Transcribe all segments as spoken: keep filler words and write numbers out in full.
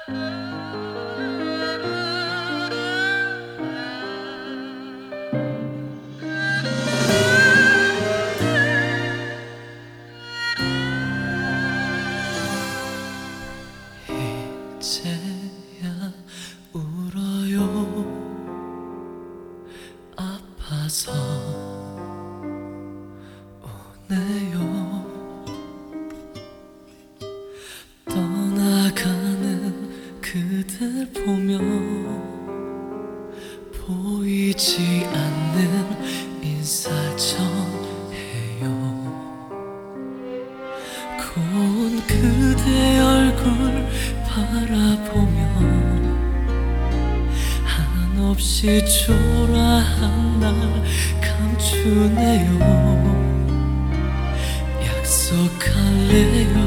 이제야 울어요. 아파서 오네요. 떠나가는 그댈 보며 보이지 않는 인사 전해요. 고운 그대 얼굴 바라보며 한없이 초라한 날 감추네요. 약속할래요.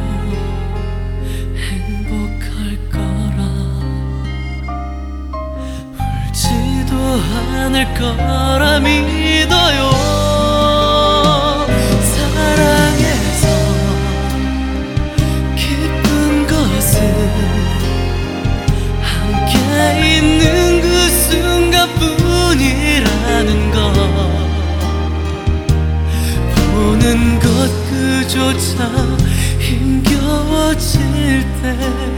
행복할 거라. 울지도 않을 거라 믿어요. 사랑해서 기쁜 것은 함께 있는 그 순간뿐이라는 것. 보는 것 그조차 힘겨워질 때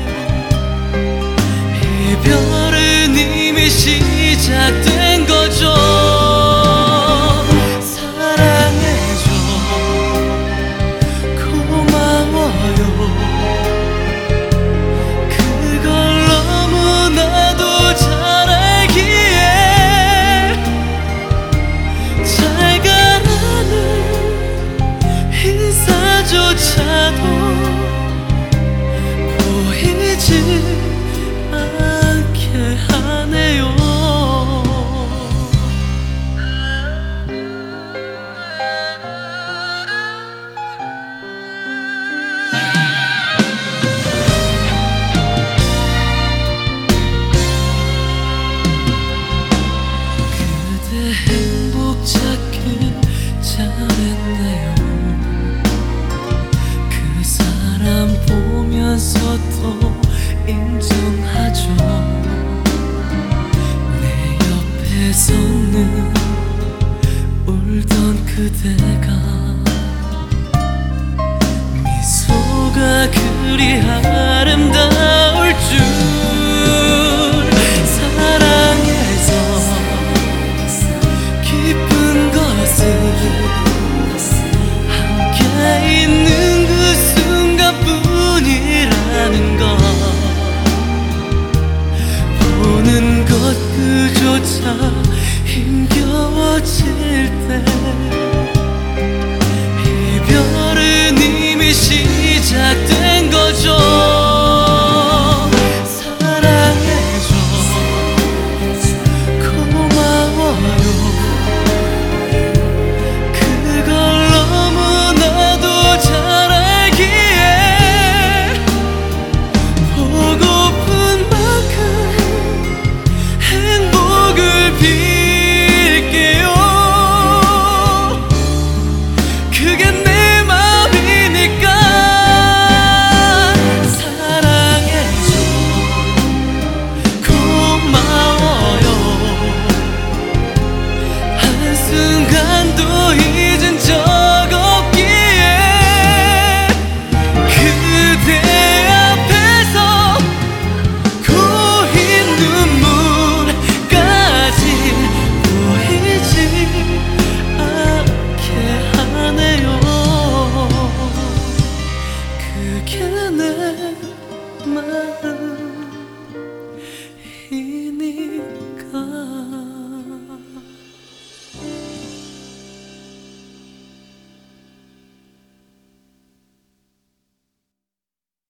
이별은 이미 시작된 거죠. 사랑해줘. 고마워요. 그걸 너무나도 잘 알기에 잘 가라는 인사조차도 보이지 않게 하네요. 그대 행복 찾길 잘했네요. 그 사람 보면서도 인정하죠. 내 옆에 서는 울던 그대가 미소가 그리 아름다울 줄. 사랑해서 기쁜 것은 함께 있는 그 순간뿐이라는 것. 보는 것 그조차 힘겨워질 때 이별은 이미 시작된 거죠. 사랑해줘. 고마워요. 그걸 너무나도 잘 알기에 보고픈 만큼 행복을 빌게요. 그게 내 맘이니까. 사랑해줘. 고마워요. 한순간도 잊은 적 없기에 그대 앞에서 고인 눈물까지 보이지 않게 하네요. 그게 내 맘.